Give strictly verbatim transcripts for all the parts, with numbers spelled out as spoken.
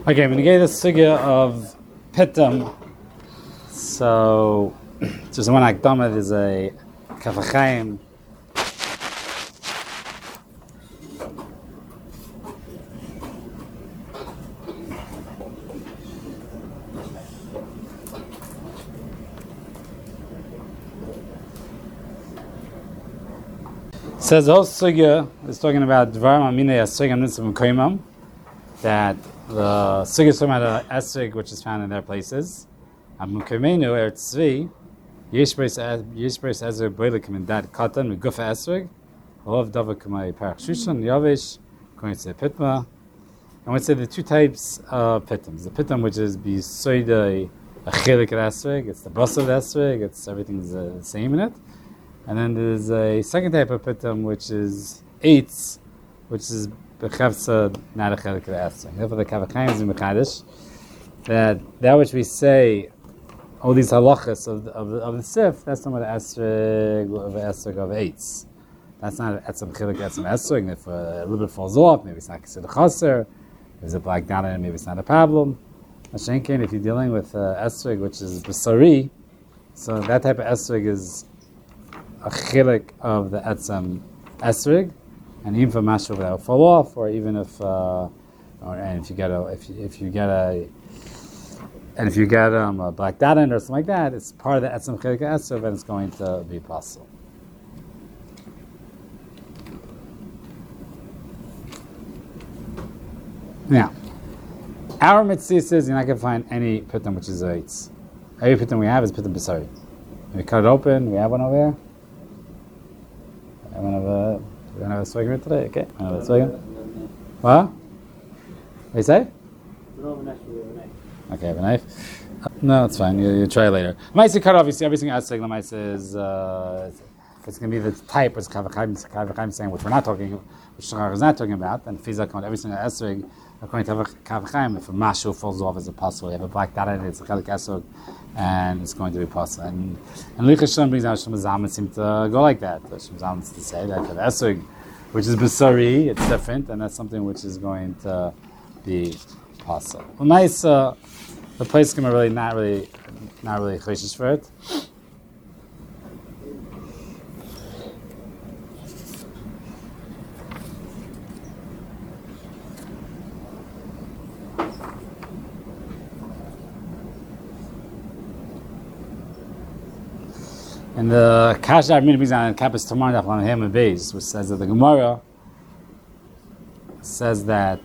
Okay, I'm going to get the sugya of pitum. So, just one akdama is a Kaf HaChaim. Says the whole sugya is talking about dvarim aminei asugya nitzim koimam, that the sugya is talking about an esrig which is found in their places. Amukaimenu eretz tzvi yesh beis yesh beis esrig boilik min dad katan megufa esrig olav dava kamay parach shushan yavish going to pitma. And we say the two types of pitams. The pitam which is bisoida a chilik esrig, it's the bus of esrig, it's everything's uh, the same in it. And then there's a second type of pitam, which is eitz, which is b'chavsa, not a chelik esrig. Therefore, the Kaf HaChaim is in Mechadish, that that which we say, all these halachas of the, of the, of the sif, that's not an esrig of esrig of eitz. That's not etzem chelik etzem esrig. If a little bit falls off, maybe it's not considered chaser. If there's a black down in it, maybe it's not a problem. Mashenkin, if you're dealing with uh, esrig, which is b'sari, so that type of esrig is a chilik of the etzem esrig, and even for mashu that will fall off, or even if, uh, or and if you get a, if you, if you get a, and if you get um, a black dot in or something like that, it's part of the etzem chilik esrig, and it's going to be possible. Now, our mitzvah says you're not going to find any pitam which is a eitz. Every pitam we have is pitam b'sari. We cut it open. We have one over here. I want to have a, do we want to have a swigger today? Okay. I have a swigger. What? What do you say? We don't have a knife, we have a knife. Okay, I have a knife. Uh, no, it's fine. You, you try later. Maisa cut off, you see everything outside the Maisa is, uh, it's going to be the type, as Kaf HaChaim saying, which we're not talking, which Shachar is not talking about, and Fizak on every single esrig, according to Kaf HaChaim, if a mashu falls off as a possible, you have a black dot in it, it's a chelik esrig, and it's going to be possible. And and Lichas Shalom brings out Shem Zalman seem to go like that. Shem Zalman to say that for the esrig, which is b'sari, it's different, and that's something which is going to be possible. Well, nice. Uh, the place can be really not really, not really choishes for it. And the Kasha Armin brings on Kappas Tamar Daf on Ham and Beis, which says that the Gemara says that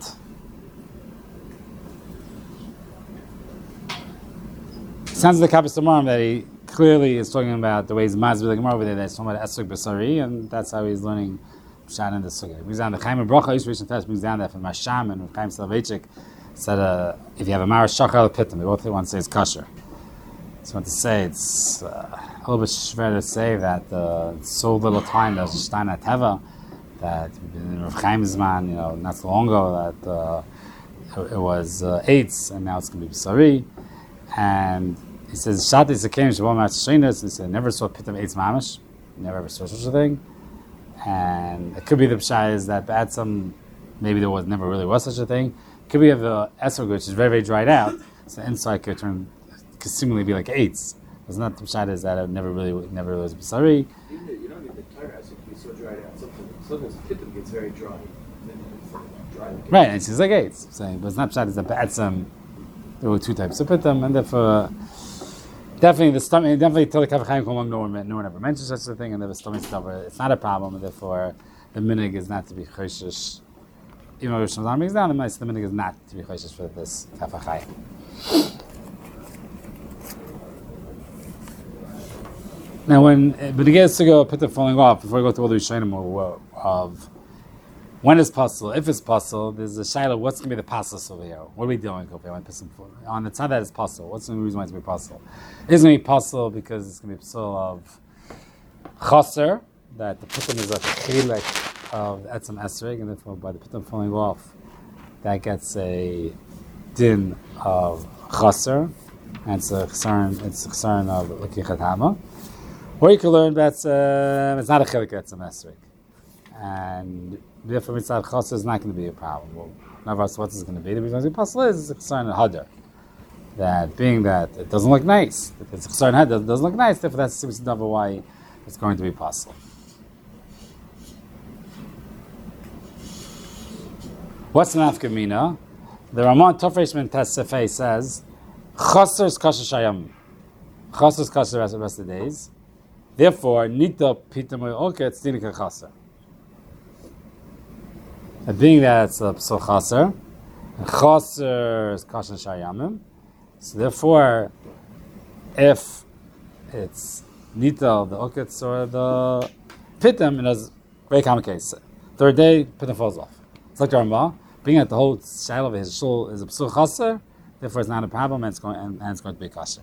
it sounds like the Kappas Tamar that he clearly is talking about the ways Maz with the Gemara over there that's talking about Esrog Basari, and that's how he's learning Pshat in the Sukkah. He brings down the Chaim and Bracha Yisrael Test brings down that from Masham and Chaim Soloveitchik said uh, if you have a Marash Shachar Pitam, they both want to say it's kosher. I want to say it's uh, a little bit schwer to say that uh, so little time there's a Stein at Teva that in Rav Chaim's man, you know, not so long ago that uh, it, it was uh, eights and now it's going to be B'sari. And he says Shati Zakim Shabbat Matzashinas. He said never saw Pitam eights mamish, never ever saw such a thing. And it could be the Pshai is that at some maybe there was never really was such a thing. It could be of the esrog which is very very dried out, so the inside could turn. Could seemingly be like eights. It's not the pshat is that it never really, never really was b'sari. Even though you don't need the tire has to be so dried out. Sometimes, sometimes pitam gets very dry. Then it's dry. Like right, and it seems like eights. So, but it's not pshat is that ba'atzam. There were two types of pitam, and therefore, definitely the stomach, definitely till the Kaf HaChaim come along, no one, no one ever mentions such a thing, and the stomach stuff, it's not a problem, and therefore, the minig is not to be choshish. Even though Rishon Zalman brings down, the minig is not to be choshish for this Kaf HaChaim. Now, when but again, to go put the falling off before we go to all the Rishonim of when it's possible, if it's possible, there's a shaila. What's going to be the pasas over here? What are we doing over here? On the side that it's possible, what's the reason why it's going to be possible? It's going to be possible because it's going to be psul of chaser, that the pitam is a chilek of etzem esrog, and therefore by the pitam falling off, that gets a din of chaser, and it's a chsaron, it's a chsaron of lekichat hama. Or you can learn that uh, it's not a chilik, it's a esrog. And therefore, mitzvah chassid is not going to be a problem. Well, In other words, what's this going to be? The reason it's possible is it's chasar and hadar. That being that it doesn't look nice, that it's chasar and hadar doesn't look nice, therefore that's the number why it's going to be possible. What's the nafka mina? The Ramon Tofresh Ben Tesefei says, chasar is kasher shayam. Chasar is kasher the rest of the days. Therefore, nita pitam oketz dinika chasar. Being that it's a psul chasar, and chasar is kasher shayamim, so therefore, if it's nita, the oketz or the pitam, it has very common case. Third day, pitam falls off. It's like the Rambam, being that the whole shadow of his shul is a psul chasar, therefore it's not a problem, and it's going, and, and it's going to be kasher.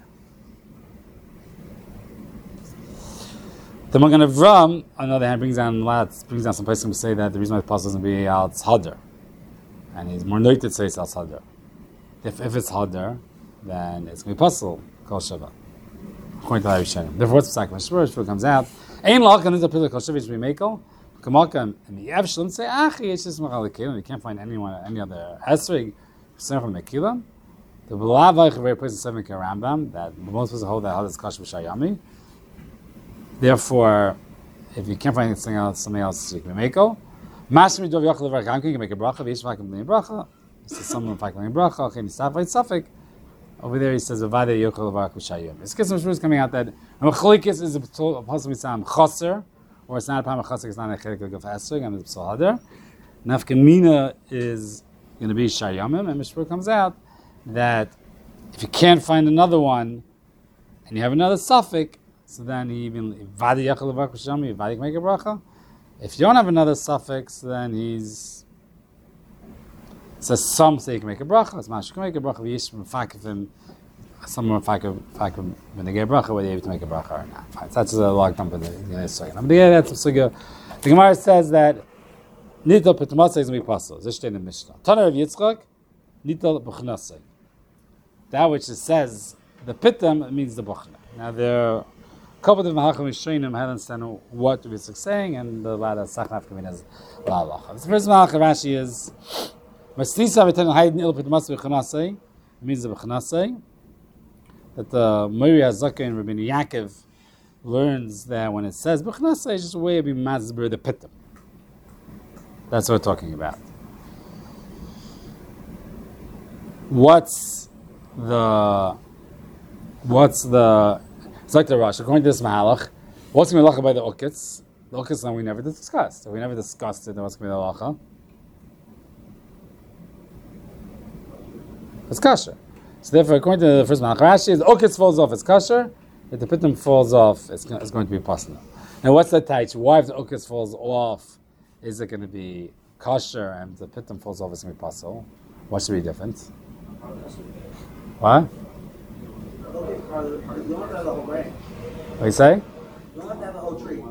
The Magen Avram, on the other hand, brings down lots, brings down some places to say that the reason why the pasuk doesn't be al hadar, and he's more noted to say it's al hadar. If if it's hadar, then it's going to be pasul kol shava, according to the Rishonim. Therefore, what's the second Shmuel comes out? Ein lachan is a pillar kol shava is b'mekel. Kamalka and the Avshalom say, "Achi, it's just machalikim." You can't find anyone, any other esrog from mekilam. The B'lavayich very place in seven Rambam that most of us hold that hadar is kash b'shayami. Therefore, if you can't find anything else, something else you can make it. Mashmi dov yachal levar you can make a bracha. V'yish v'akim b'nei bracha. This is someone v'akim b'nei bracha. Okay, nisafay tzafik. Over there he says v'vadei yachal levar k'shayim. It's because some is coming out that mechulikis is a possibly some chaser, or it's not a palm chaser. It's not a chelik of esrog, and it's psul hadar. Nafka mina is going to be shayamim, and Mishpur comes out that if you can't find another one, and you have another suffix. So then he even vadi yachal levar k'shami, vadi make a bracha. If you don't have another suffix, then he's says some say you can make a bracha. As much you can make a bracha. V'yish mefakivim, some mefakivim when they get a bracha, whether you're able to make a bracha or not. Fine. So that's a long time for the next second. But yeah, that's a sugya. The Gemara says that nita p'tumasei is going to be possible. This in the Mishnah. Tana Rav Yitzchak, nita b'chnasei. That which it says the pitam means the b'chna. Now there. A couple of the Mahachim Yishayim had understand what we were saying, and the Lada Sachnaf Kamin is La Lacha. The first Mahachim Rashi is Masnisa V'ten Haydin Il P'Tmas V'Chanasei means the V'Chanasei that the Mori HaZaka and Rabbi Yaakov learns that when it says V'Chanasei, it's just a way of being Mazber the Pitam. That's what we're talking about. What's the What's the It's like the Rosh. According to this Mahalach, what's going to be lacha by the Ukitz? The Ukitz we never discussed. So we never discussed it. What's going to be the lacha? It's kasher. So therefore, according to the first Mahalach, Rashi is the Ukitz falls off. It's kasher. If the Pitam falls off, it's, it's going to be possible. Now, what's the taich? Why if the Ukitz falls off, is it going to be kasher, and if the Pitam falls off, it's going to be possible? What should be different? What? You don't have to have the whole branch. What do you say? You don't have to have the whole tree.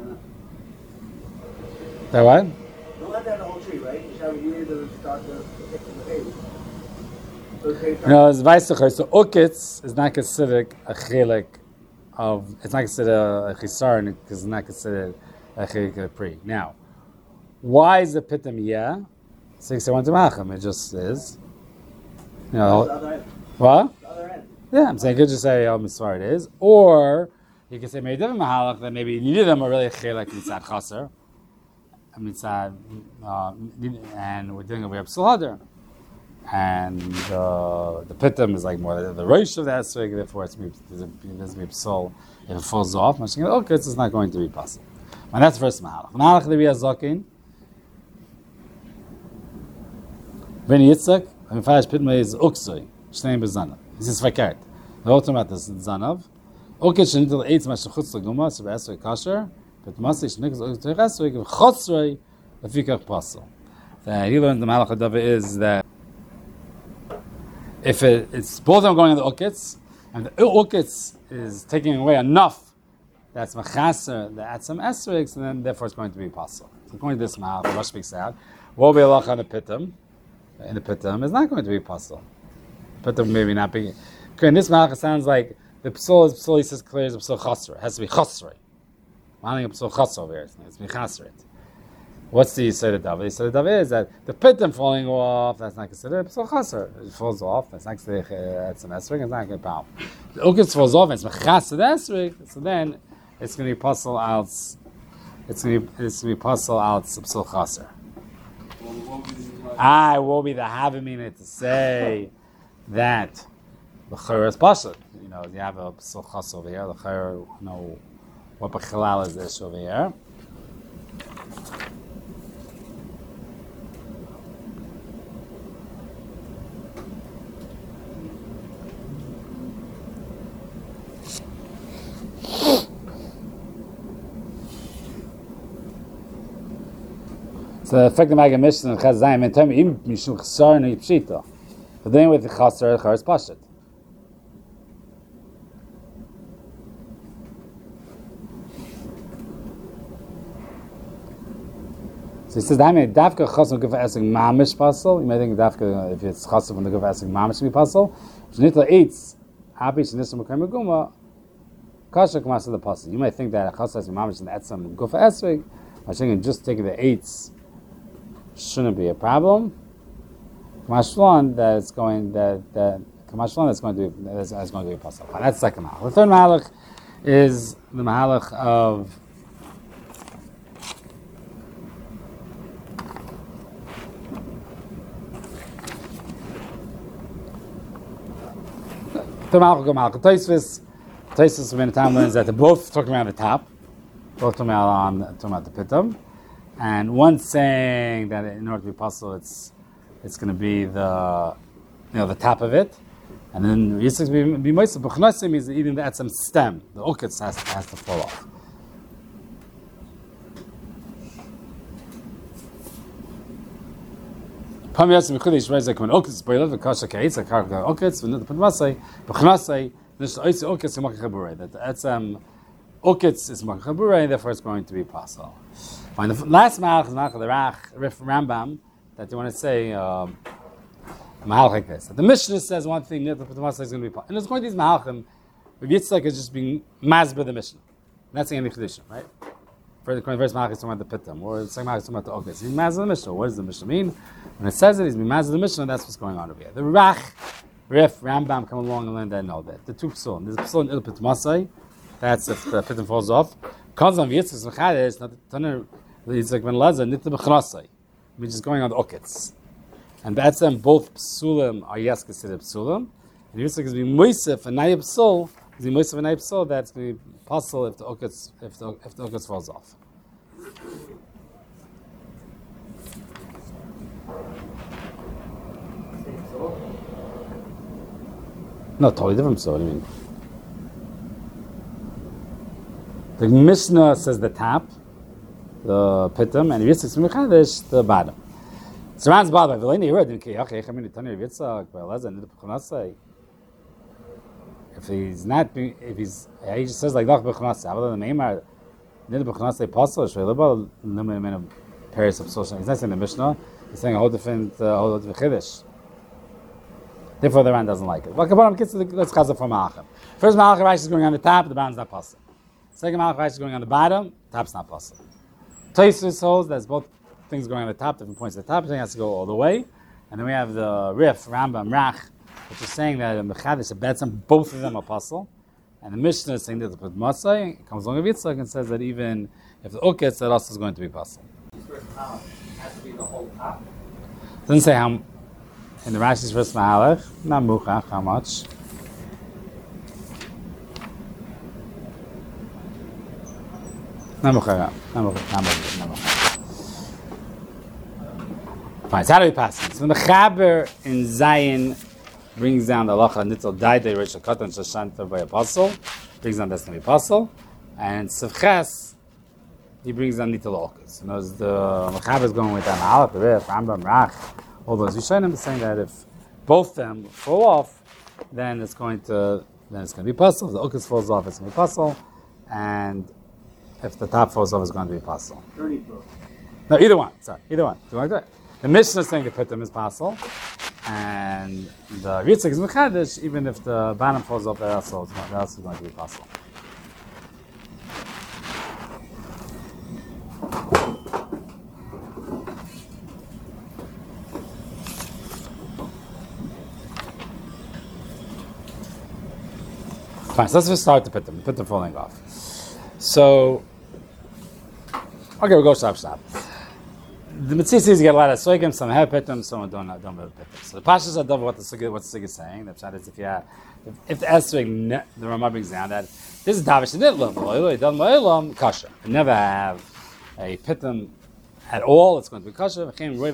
That what? You don't have to have the whole tree, right? You should have a year to start the pick from the baby. No, it's Weissacher. So Ukitz is not considered a chilik of, it's not considered a chisar, because it's not considered a chilik of pri. Now, why is the pitam yeah? six one to Macham, it just is. You know, The other end. what? The other end. Yeah, I'm saying you could just say El Misvar it is, or you could say maybe different mahalach that maybe neither of them are really chilek mitzad chaser, mitzad, uh, and we're doing a way up psul and uh, the pitam is like more the, the rosh of that swig, therefore it's it doesn't be psul if it falls off. Okay, it's not going to be possible. And that's the first mahalach. Mahalach the Zakin, Ben Yitzchak, and Fash Pitma is uksoi, shnei bezana. This is fakert. The whole time about this is zanav. Okay, shenitel eitz mashachutz laguma so be'esrei kasher, but masay shenikel zoktzei esrei chotzrei lefikach pasel. That he learned the malach hadava is that if it, it's both of them going on the ukitz, and the ukitz is taking away enough that's machaser that adds some esrei, so then therefore it's going to be pasel. So according to this malach, the Rosh speaks out. What will be a lach on the pitam? In the pitam is not going to be pasel. But maybe not be. Okay, in this malach sounds like the psul is psul. He says clear is psul chasra. It has to be chasra. I'm having a psul chasra over here. It's to be chasra. What's the Yisod Davar? The Yisod Davar is that the pitum falling off, that's not considered Psul Chaser. It falls off, that's not considered Etzem Esrig, it's not a good problem. The Ukitz falls off, it's Mechased Esrig, so then it's going to be Puzzle out, it's going to be, it's going to be Puzzle out Psul Chaser. I will be the Havamina to say that the Chayr is Pashut. You know, you have a Psul Chaser over here, the Chayr, you know, what Bechilal is this over here. So the effect of Magen Mishnah and Chazayim and Tommy even Mishum Chasar and Yipshita. But then with the Chasar, the Char is Pashut. So he says, I mean, Dafka Chasar Guf Esig Mamish Pasal. You may think Dafka, if it's Chasar from the Guf Esig Mamish be Pasal. Shnitla eats Happy Shnissa Mekayim Guma. Kasha Kamasa the Pasal. You might think that Chasar is Mamish and Etzam Guf Esig. I think just taking the eights shouldn't be a problem. Kamashlan that it's going that that Kamashlan that's going to be that's, that's going to be possible. That's the second mahalach. The third mahalach is the mahalach of the mahalach of mahalach Tosfos. Tosfos many times learns that they're both talking about the top, both talking about on talking about the pitum. And one saying that in order to be possible, it's it's going to be the you know the top of it, and then Yitzchak be be moist. But Chnosim is eating the etzem stem. The ukitz has has to fall off. Pam Yitzchak Mechadish Reizek when ukitz boiled the kasha keitz a kar ukitz when the Pnasei B'Chnasei this oitz ukitz makachabure that the etzem ukitz is makachabure, therefore it's going to be possible. Fine. The last malach is malach of the Rach, Rif Rambam, that you want to say um, malach like this. The Mishnah says one thing, the Pnasei is going to be possible. And it's going to these malachim, Yitzchak is just being mazba the Mishnah. And that's the only tradition, right? For the first malach is talking about the pitum, or the second malach is talking about the ukitz. He's mazba the Mishnah. What does the Mishnah mean? When it says it, he's being mazba the Mishnah, that's what's going on over here. The Rach, Rif Rambam come along and learn that and know that. The two psulim. There's a psul in Il Pnasei, that's if the pitum falls off. Comes on Yitzchak's Mechadish, not the it's like when Laza nit b'chnasai, which is going on the ukitz, and that's them both psulim are yes considered psulim. And Yitzchak is being moisef and nayib psul is being moisef and nayib psul. That's going to be possible if the ukitz if the if the ukitz falls off. No, totally different psul. What do you mean? The Mishnah says the top. The pitum and Yitzchak Mechadish the bottom. So Ran's bothered. V'leini heard in Kiyach Echamini Tani Yitzchak V'Elazar Nid B'Chnasei. If he's not, if he's, he just says like Dach B'Chnasei. How about the Meimar Nid B'Chnasei Pasal Shveilibal Limit Amount of Paris of social. He's not saying the Mishnah. He's saying a whole different, uh, whole different Chiddush. Therefore, the Ran doesn't like it. Well, let's chazah for Malachim. First Malachim Rashi is going on the top. The bottom's not possible. Second Malachim Rashi is going on the bottom. Top's not possible. Tosfos holds that's both things going on the top, different points at the top. Everything has to go all the way. And then we have the Rif, Rambam, Rach, which is saying that in Mechadish, a Betzim, both of them are possible. And the Mishnah is saying that the Pnasei comes along with Yitzchak and says that even if the ukitz, that also is going to be possible. First column has to be the whole top. Doesn't say how, in the Rashi's first Mahalach, not Muchach, how much. Not Muchach, not Muchach, not Muchach. Fine, so how do we pass it? So the Chaber in Zion brings down the halacha nitzel daidei reish katan shashanta by apostle, brings down that's going to be apostle, and Sefches he brings down nitzel okas. And as the Chaber is going with that Mahalach, the Rif, Rambam, Rach, all those Rishonim are saying that if both them fall off, then it's going to then it's going to be apostle. If the okas falls off, it's going to be apostle, and if the top falls off, it's going to be apostle. No, either one. Sorry, either one. Do you like that? The Mishnah is saying the pitum is possible, and the Yitzchak is mechadish. Even if the bottom falls off, that also that also is going to be possible. Fine, so let's just start to put them, put them falling off. So, okay, we'll go shop shop. The mitzvah says you get a lot of soigim, some have pitum, some don't have don't have pitum. So the pashas are double what the sugi what the sugi is saying. The pshat is if you have, if, if the esrog, the Ramah brings down that this is davish nidlam, loylo yidam loylam kasha. Never have a pitum at all. It's going to be kasha.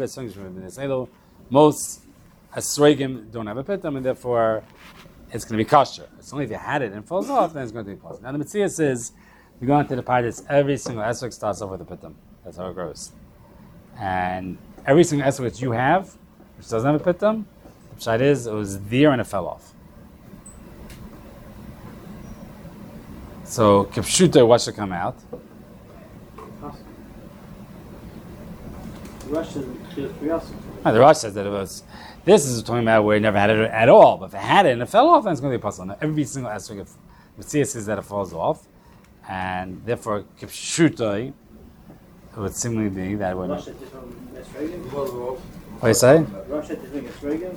Most esrogim don't have a pitum, and therefore it's going to be kasha. It's only if you had it and it falls off, then it's going to be possible. Now the mitzvah says you go into the parties, every single esrog starts off with a pitum. That's how it grows. And every single esrog that you have, which doesn't have a pitum, the pshat is it was there and it fell off. So kipshuta, what should come out? Russia, Oh, the Rosh says that it was. This is talking about where it never had it at all. But if it had it and it fell off, then it's going to be a puzzle. Now, every single esrog of Mitzvah says that it falls off, and therefore kipshuta, it would seemingly be that way. Russia just from Esrogim? What do you say? Russia just from Esrogim?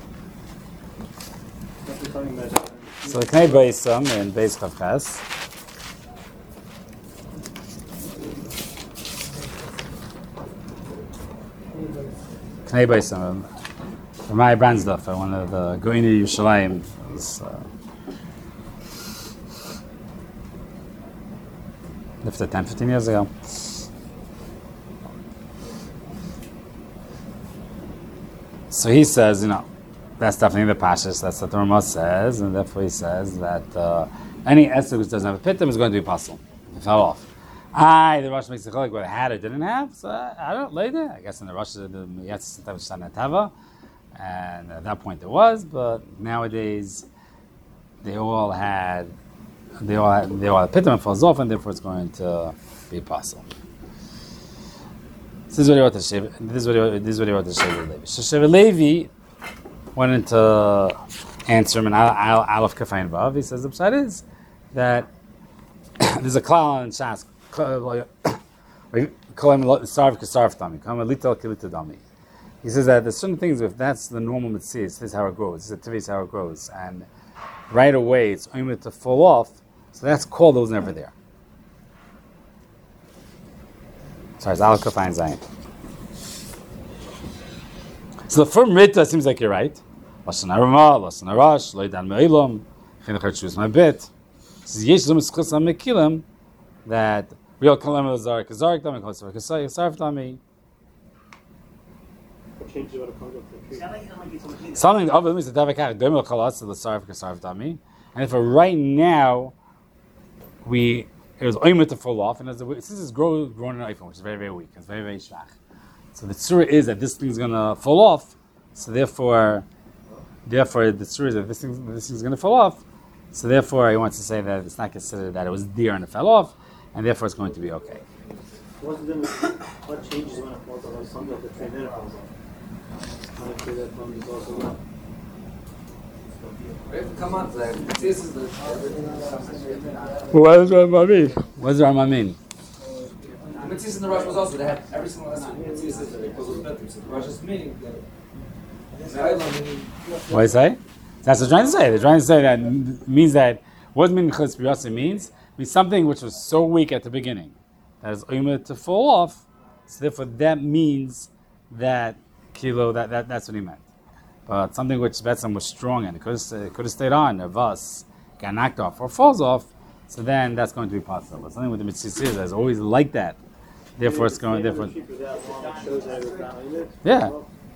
That's what talking about. So the Knei Beisam in Beis Chavches. Knei Beisam, Ramai Brandsdorfer, one of the Goini Yerushalayim, was uh, lived ten, fifteen years ago. So he says, you know, that's definitely the Pashas, that's what the Ramah says, and therefore he says that uh, any esrog which doesn't have a pitum is going to be possible. It fell off. I, the Rosh makes a chilek whether it had or didn't have, so I don't know, later. I guess in the Rosh, the Yatzis Shana Tava, and at that point there was, but nowadays they all had, they all had, they all had pitum and falls off, and therefore it's going to be possible. This is what he wrote to Shevet. This is what he wrote, this is what he wrote to Shevet Levi. So Shevet Levi went into answer him in Aleph Kafain Vav. He says the pshat is that there's a klal in Shas. He says that there's certain things, if that's the normal mitzvah, this is how it grows. This is how it grows, and right away it's only to fall off. So that's called it was never there. Sorry, it's Aleph Kafain Zayin. So the firm Rita seems like you're right. Lashon Harama, Lashon Harash, Loidan Me'ilam, Chinuch Choose My Bit. Says Yesh Lumis Chus HaMekilim, that real Kalam Lazar Kazarik Dami, Kosar Kasarif Dami. Something of it means the Davakach Domel Chalas Lazar Kasarif Dami. And if right now we it was oimer to fall off, and as the this is grow growing in an iPhone, which is very very weak, it's very very shvach. So the tzura is that this thing's going to fall off. So therefore, therefore the tzura is that this thing this thing's going to fall off. So therefore, he wants to say that it's not considered that it was there and it fell off, and therefore it's going to be okay. What's the what changes when it falls off? Something of the train then it falls off. I'm sure that one is also not. Come on, Zach. This is the. What does Rama mean? What does Rama mean? The mitzvahs in the Rosh was also they had every single lesson. Mitzvahs that because of better. So the Rosh is meaning that. What do you say? That's what they're trying to say. They're trying to say that means that what Minchas B'Yasa means means something which was so weak at the beginning that is oimer to fall off. So therefore, that means that kilo. That, that that's what he meant. But something which Betzim was strong in, it could have, it could have stayed on, or Vas got knocked off or falls off. So then that's going to be possible. But something with the mitzvah is always like that. Therefore, it's going different. Yeah.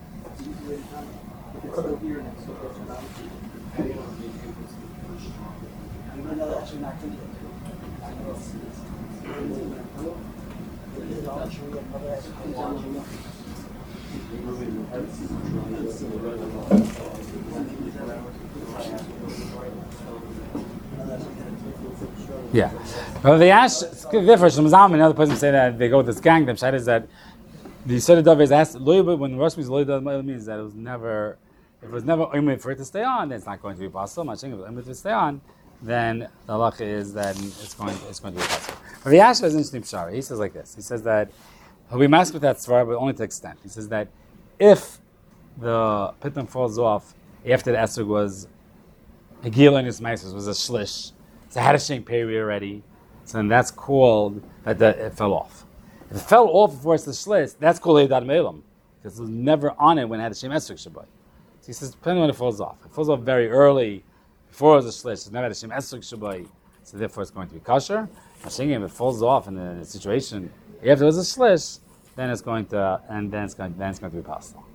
Yeah. But the Ash, therefore, Shemzam, another person say that they go with this gang. The Pshat is that the Yisod Dov is asked, when Rosh means Loy means that it was never, if it was never oimid for it to stay on, then it's not going to be possible. If it was oimid to stay on, then the halacha is that it's going to, it's going to be possible. But the Ash is interesting Pshara. He says like this. He says that he'll be masked with that svara, but only to extent. He says that if the pitum falls off after the esrog was a gila in his mice was a shlish. So it had a shank period already. So then that's called that the, it fell off. If it fell off before it's the shlish, that's called Eidad Me'elam. Because it was never on it when it had a shem esrog shabbat. So he says, depending on when it falls off. If it falls off very early, before it was a shlish, it's never had a shem esrog shabbat. So therefore it's going to be kosher. If it falls off in the situation after it was a shlish, then it's going to, and then it's going, then it's going to be possible.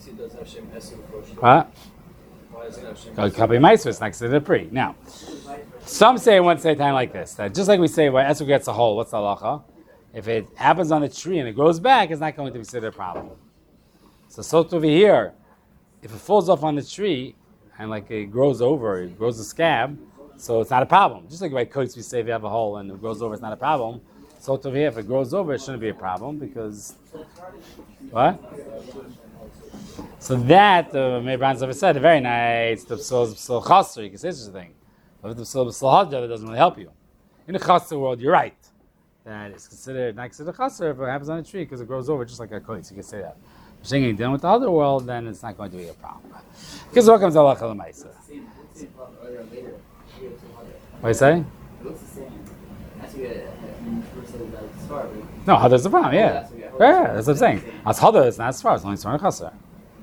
What? Kabi Meiser is next to the pre. Now, some say one say time like this, that just like we say when Esrog gets a hole, what's the halacha? If it happens on a tree and it grows back, it's not going to be considered a problem. So so over here, if it falls off on the tree and like it grows over, it grows a scab, so it's not a problem. Just like by coats we say if you have a hole and it grows over, it's not a problem. So over here, if it grows over, it shouldn't be a problem because what? So that, the uh, Meir Brands ever said, very nice, the psul psul chaser, you can say such a thing. But if the psul psul hadja, that doesn't really help you. In the chaser world, you're right. That it's considered not considered chaser if it happens on a tree because it grows over just like a koitz. You can say that. If you're saying dealing with the other world, then it's not going to be a problem. Because what comes Allah Chalamaisa? What do you say? It looks the same. As you get a star. No, Hadar is a problem, yeah. Yeah, yeah, that's what I'm saying. As Hadar is not as far, it's only Svar and Chaser.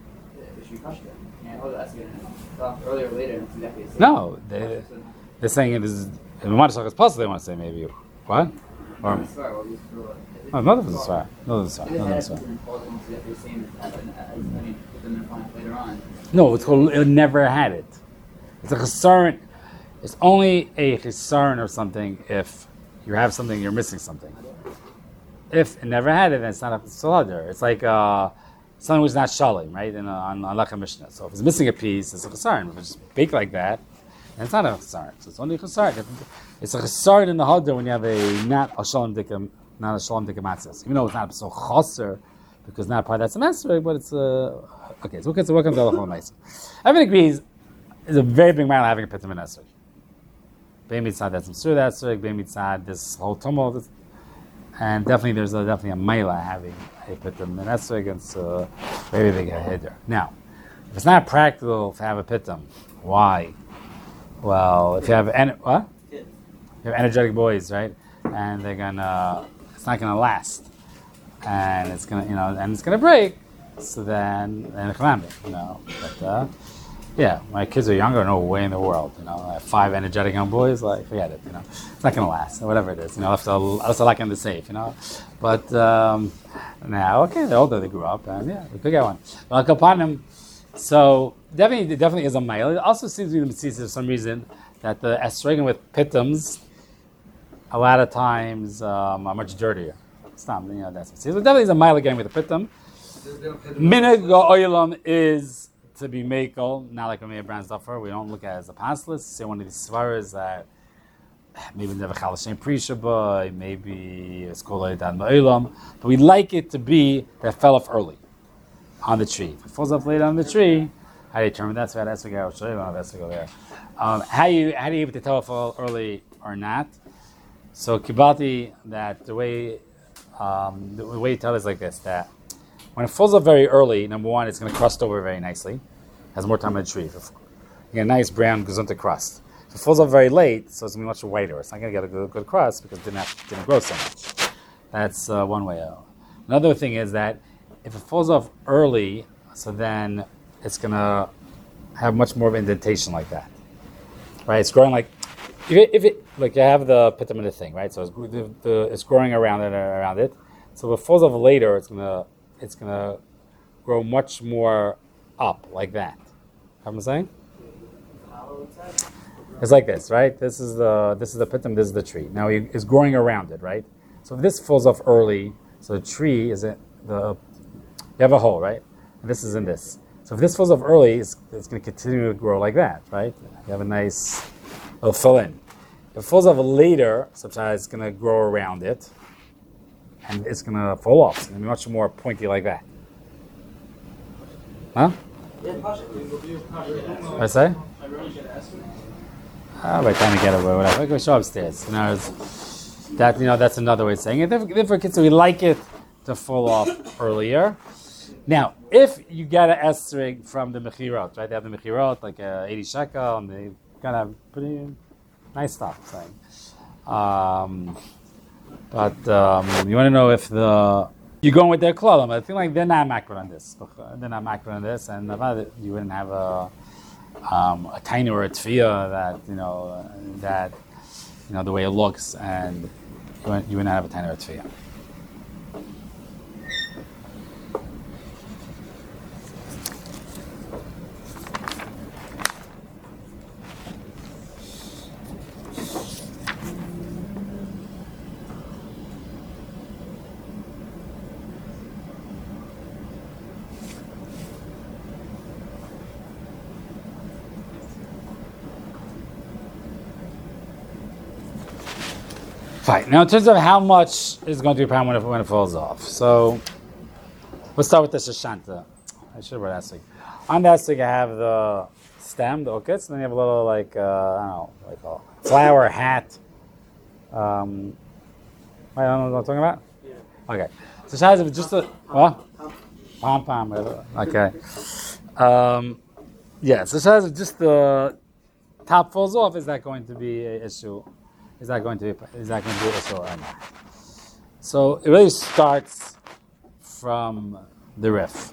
Earlier or later, it's exactly the same. No, they, they're saying it is, in the Madashach is possible, they want to say maybe. What? Or, oh, none of it's Svar. None of it's Svar. None of it's Svar. No, it's called, it never had it. It's a Chesarn. It's only a Chesarn or something if you have something, you're missing something. If it never had it, then it's not a Saladar. It's like uh, something was not shalim, right? In a, on on Lacha Mishnah. So if it's missing a piece, it's a chesarn. If it's baked like that, then it's not a chesarn. So it's only a chesarn. It's a chesarn in the hadar when you have a not a shalom dikam, not a shalom dikam matzahs. Even though it's not so chaser, because not part of that's a master, but it's a okay. So welcome to Halacha L'Maisa. Everyone agrees. It's a very big mile having a pitam and esrog. Bein mitzad that's Msur esrog. Bein mitzad this whole tumult. And definitely, there's a, definitely a maila having a pitam and esrog, and it's a very big header. Now, if it's not practical to have a pitam, why? Well, if you have en- what? You have energetic boys, right? And they're gonna, it's not gonna last, and it's gonna, you know, and it's gonna break. So then, and you know, but uh, yeah, my kids are younger, no way in the world. You know, I have five energetic young boys. Like, forget it. You know, it's not going to last. Whatever it is, you know, I'll have to like in the safe. You know, but um, now, okay, they're older. They grew up, and yeah, we could get one. But upon them, so definitely, definitely is a male. It also seems to be the mitzvah for some reason that the esrogim with pitams, a lot of times, um, are much dirtier. It's not, you know, that's mitzvah. So definitely is a male again with a pitam. Minhag oilam is to be makel, not like a Meir Brands Duffer. We don't look at it as a paslis. Say one of these svaras that maybe never chalashem pre-shabbat, maybe it's called Eidad Me'elam, but we like it to be that fell off early on the tree. If it falls off late on the tree, how do you determine that? So that's to go. I'll show you how that's to go there. Um, how you how do you able to tell if it fell early or not? So kibalti that the way um, the way you tell is like this, that when it falls off very early, number one, it's going to crust over very nicely. Has more time on the tree. You get a nice brown gesunte crust. If it falls off very late, so it's going to be much whiter. It's not going to get a good, good crust because it didn't, have, didn't grow so much. That's uh, one way out. Another thing is that if it falls off early, so then it's going to have much more of indentation like that. Right? It's growing like, if it, if it like you have the pitamina thing, right? So it's, the, the, it's growing around it, around it. So if it falls off later, it's going to it's going to grow much more up like that. How am I saying? It's like this, right? This is the this is the pitam, this is the tree. Now it's growing around it, right? So if this falls off early, so the tree is in the, you have a hole, right? And this is in this. So if this falls off early, it's, it's going to continue to grow like that, right? You have a nice, it'll fill in. If it falls off later, sometimes it's going to grow around it, and it's going to fall off. It's going to be much more pointy like that. Huh? What I say? Oh, by the time you get away, whatever. Go show upstairs. You know, that, you know, that's another way of saying it. Therefore, kids, so we like it to fall off earlier. Now, if you get an esrog from the mechirot, right? They have the mechirot, like uh, eighty shekel, and they gonna have pretty nice stuff. So. Um, but um, you want to know if the you're going with their klolim. I think like they're not macro on this. They're not macro on this, and you wouldn't have a um, a tiny or a tefillah that you know that you know the way it looks, and you wouldn't, you wouldn't have a tiny or a tefillah. Fine. Now, in terms of how much is going to be a problem when it, when it falls off. So, let's start with the shashanta. I should have brought that. On that stick, I have the stem, the okitz, and then you have a little, like, uh, I don't know, what do you call it? Flower hat. Um, I don't know what I'm talking about? Yeah. Okay. So, Shaz, if it's just a, what? Pom pom. Okay. Um, yeah, so, Shaz, if just the top falls off, is that going to be an issue? Is that going to be is that going to be issue or not? So it really starts from the Rif.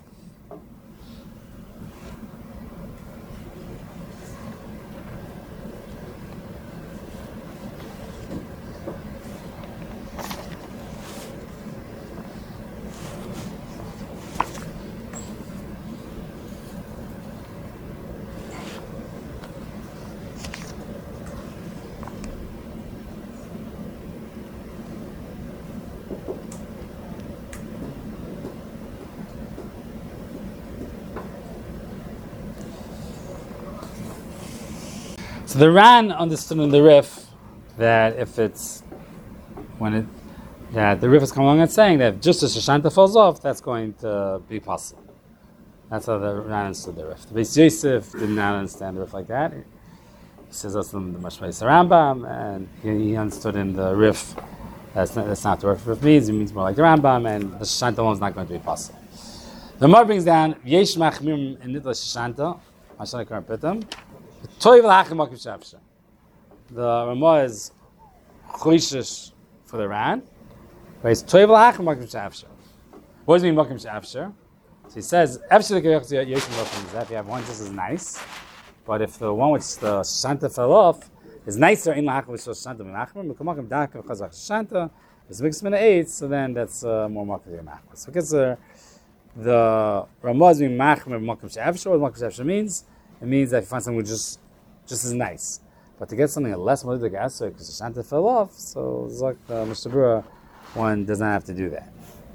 So the Ran understood in the Rif that if it's when it that the Rif is coming along and saying that just as Shashanta falls off, that's going to be possible. That's how the Ran understood the Rif. The Beis Yosef did not understand the Rif like that. He says also in the Mashmais Rambam, and he, he understood in the Rif that's not, that's not the Rif. Rif means it means more like the Rambam, and the Shashanta one is not going to be possible. The Mar brings down Yesh Machmir in Nitla Shashanta, Mashana Karam Pitam. The Ramah is choishish for the Ran, but it's toivel hachem makim she'afsher. What does it mean makim she'afsher? So he says, "Efsher l'kayach yoshim makim zeh." If you have one, this is nice, but if the one which the shanta fell off is nicer in lahachem with shanta menachmer, mekom makim dakem chazach shanta is mixed with eight, so then that's uh, more makim menachmer. So because uh, the Ramah is being machmer makim she'afsher, what makim she'afsher means. It means that if you find something which just just as nice, but to get something less moed the aser because the shanta fell off, so Zak uh, Mishabura, one does not have to do that.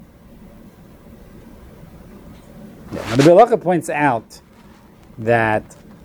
Yeah. Now the Bilacha points out that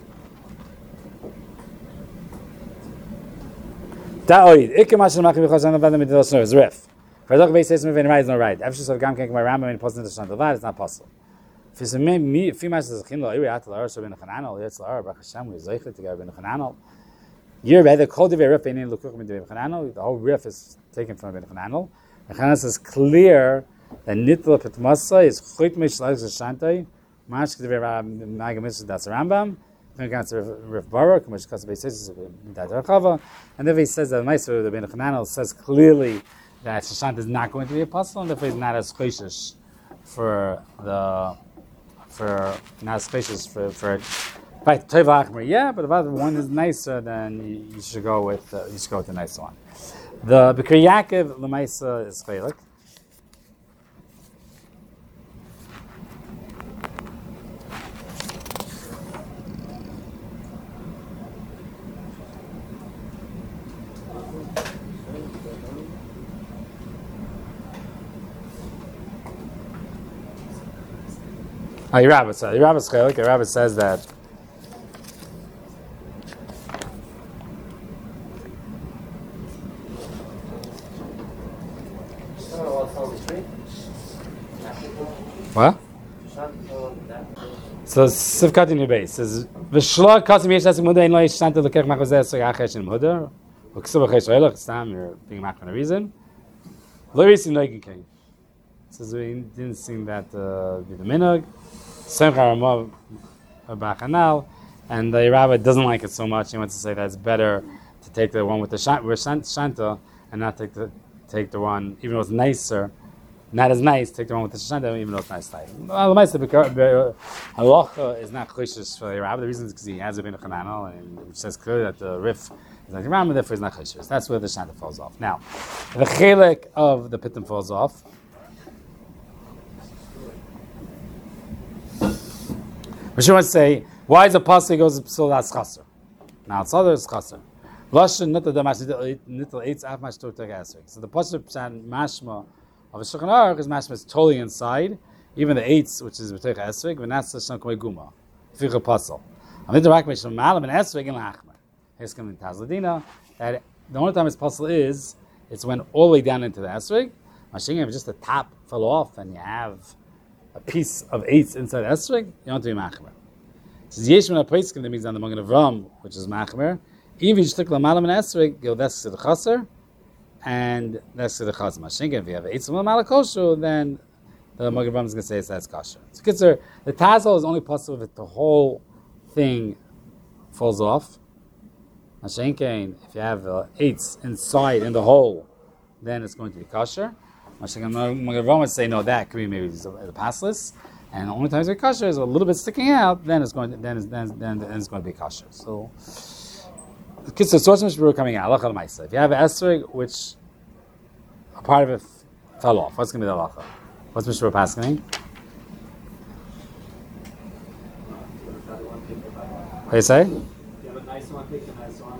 Da'oid ikemash machim b'choshan levadim midilos no is rif. V'adok beises mevein right is not right. After so gam ken my Rambam in posting the shanta levad, it's not possible. If it's a me, if you imagine the chin lo iri at the arar so ben chananol, it's the arar baruch Hashem we zeichel together ben chananol. You're by the kol divrei rif beinin lukuch ben chananol. The whole rif is taken from ben chananol. The Chananol says clear that nitla petmasa is chut mish like the shantai. Mash divrei magamish that's Rambam. Then comes rif baruch which because Beis says that Rachava, and then he says that Meiser the ben chananol says clearly that Shashant is not going to be a apostle, and therefore he's not as choishish for the. For not spacious for for by Teva Achmer, yeah, but if other one is nicer, then you, you should go with uh, you should go with the nice one. The B'Kri Yaakov L'Maisa is Chaylik. Oh, your Rabbit says. Your Rabbit Chelik. Your Rabbit says that. What? So Sivkat in your base says V'shla Kasim Yesh Asik Muda Ein Lo Yesh Shanta Lekech Machozeh Esok Achesh in Muda V'Ksuv Achesh Oelach Stam you're being mach for a reason. Lo Yisim Noikin King says we didn't sing that uh, be the minhag. Same Charamah Bachanal, and the rabbi doesn't like it so much. He wants to say that it's better to take the one with the shanta and not take the take the one, even though it's nicer, not as nice. Take the one with the shanta, even though it's nice. Halacha is not choshesh for the rabbi. The reason is because he has a bin chananel, and which says clearly that the rif is not ram, therefore it's not choshesh. That's where the shanta falls off. Now, the chelik of the pitum falls off. We should want to say, why is a pasuk goes psul as chaser? Now it's other is chaser. Lashon nitl damash nitl eitz af mash tortag esrog. So the pasuk pshan mashma of a shulchan aruch is mashma is totally inside, even the eitz which is b'tortag esrog, v'nasa shon k'mei guma, ficha pasal. I'm into rak mishum malam and esrog in lachmer. Here's coming tazladina that the only time it's pasal is it's when all the way down into the esrog. Mashing if just the top fell off and you have a piece of eitz inside esrog, you don't have to be machmer. Says yesh min ha-poskim, that means on the Magen Avram, which is machmer. Even if you just took lamalam and esrog, go that's to the chaser, and that's to the chaser. Mashinka, if you have eitz lamalam kosher, then the Magen Avram is going to say it's that's kosher. So kitzer, the tazel is only possible if the whole thing falls off. Mashinka, if you have uh, eitz inside in the hole, then it's going to be kosher. Magen Avram would say no, that could be maybe the passless, and the only time it's kosher is a little bit sticking out. Then it's going to, then it's, then, then, then it's going to be kosher. So, kids, so source mishmur coming out. Halacha l'maisa. If you have an esrog which a part of it f- fell off, what's going to be the halacha? What's mishmur passing? What do you say? You have a nice one, take the nice one.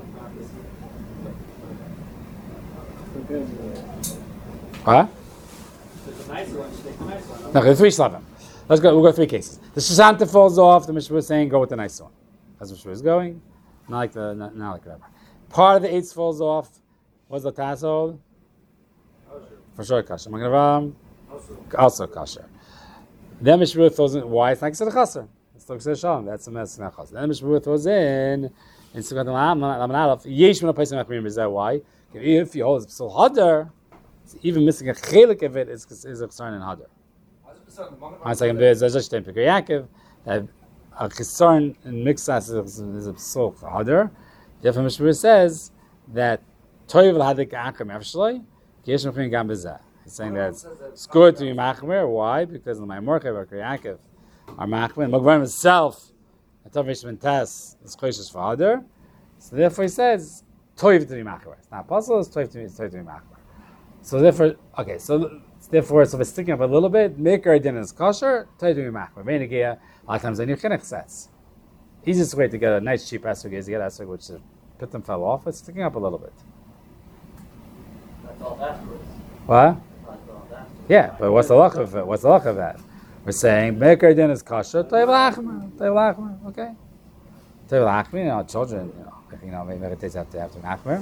What? There's a nicer one, you take the nice one. No, the three shlavim. Let's go. We'll go three cases. The shanta falls off. The mishmur is saying go with the nice one. That's what mishmur is going. Not like the not, not like the rabbi. Part of the eitz falls off. What's the tassel? For sure, kasher. Magen Avram also kasher. Then mishmur throws in. Why? It's like a chaser. It's like a shalom. That's a mess. Not chaser. Then mishmur throws in. In Sukkot Laman Aleph. Yesh min ha-poskim machmirim. Is that why? If you hold it still harder, even missing a chelik of it is is a concern in hadar. I'm saying there's a just temper Yaakov that a concern in mixas is is a so hadar. Therefore, Mishmur says that toiv l'hadik akim afshloi yesh mechim gam bezeh. He's saying that it's, it's good to be machmer. Why? Because the Maimorchev or Yaakov are machmer. Magvarim himself, a tov mishman tes is choishes for hadar. So therefore, he says toiv to be machmer. It's not possible. It's toiv to be it's toiv to be machmer. So therefore, okay, so therefore, so if it's sticking up a little bit, maker din is kosher, toiv to be machmer. Veinigia, a lot of times in your chinuch sets. Easiest way to get a nice cheap esrog is to get esrog which the pitum fell off. It's sticking up a little bit. That's all afterwards. What? That's all afterwards. Yeah, but what's the luck of it? What's the luck of that? We're saying maker din is kosher, toiv lachmer, toiv lachmer. Okay, toiv lachmer. You know, children, you know, you know, maybe it takes have to have to machmer.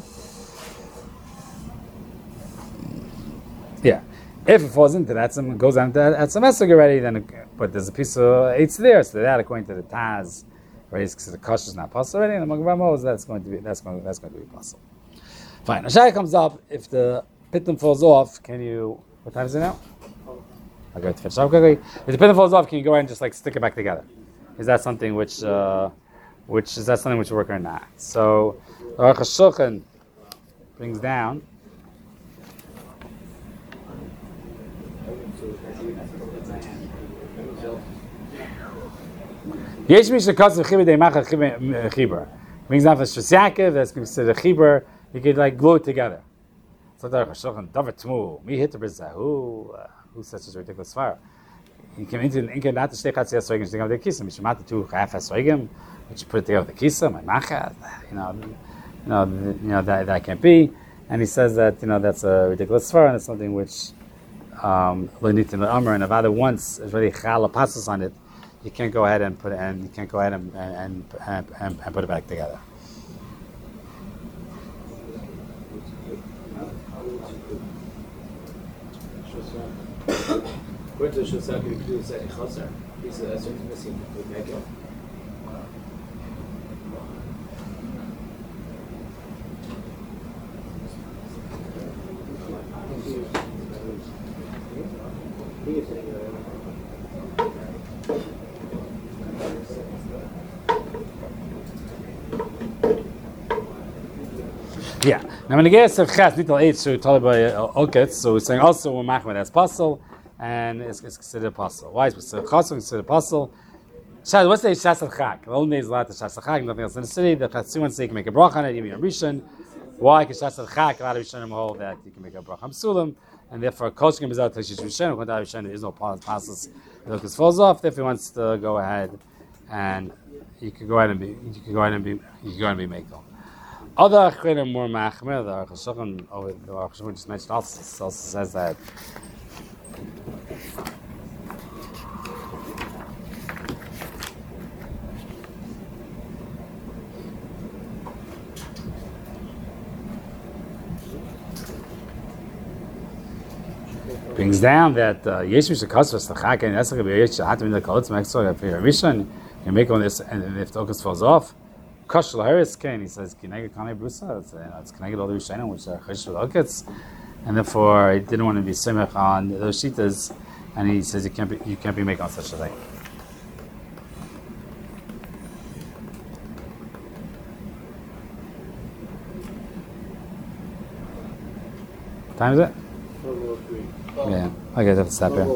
Yeah, if it falls into that, some goes on to at some esrog already. Then, it, but there's a piece of eitz there, so that according to the Taz, right, because the kosher is not possible already. And the Magen Avram knows that's going to be that's going that's going to be possible. Fine. A shayla comes up if the pitum falls off. Can you? What time is it now? I'll go to finish up quickly. If the pitum falls off, can you go ahead and just like stick it back together? Is that something which, uh, which is that something which you work or not? So, Aruch HaShulchan brings down. Yesh mi shekatz v'chibur deimach chibur. Brings down for Shvus that's considered a chibur. You could like glue it together. So the Shulchan davar tmu. Me hit the brizah. Who who says such a ridiculous fire? You came into an inka not to stay chatzi esrogim. You think of the kisam. You should not two half esrogim. Which you put it together with the kisam. My machat. You know, you know, you know that that can't be. And he says that you know that's a ridiculous fire and it's something which um lo nitin l'amar and avada once is really chala passes on it. You can't go ahead and put it, and you can't go ahead and and, and, and, and put it back together. According to Shosaka, you could do a second chaser. Piece of esrog missing would make it. Yeah. Now, when the guy said Ches, Nital Eight, so told by Oketz, so we're saying also we're Machmed as Puzzle, and it's, it's considered a Puzzle. Why is it considered a Puzzle? Shas, what's the Shas al Chak? The old days allowed to Shas al Chak, nothing else in the city. The Chatzi wants to say you can make a bracha on it, even a Rishon. Why? Because Shas al Chak, a lot of Rishonim hold that you can make a bracha on Sulam, and therefore, Kosh can be out to Shish Rishon, according to Rishon, there is no passes. The Lukas falls off. If he wants to go ahead, and you can go ahead and be, you can go ahead and be, you can go ahead and be Mekel. Other Achredim more Machmer, the Aruch HaShulchan, oh, the Aruch HaShulchan just mentioned also, also says that brings down that Yeshu Shekasvas the Chak and Esach Yesh Hatim in the Kolotz Mexor if you're a Rishon, you make on this, and if the Okus falls off, Kosh Laharis Ken, he says Kineged Kanei Brusa, it's it's Kineged all the Rishonim which are Chosh Okets, and therefore he didn't want to be simach on those shitas, and he says you can't be you can't be making on such a thing. What time is it? twelve oh three. Yeah, I guess I have to stop here.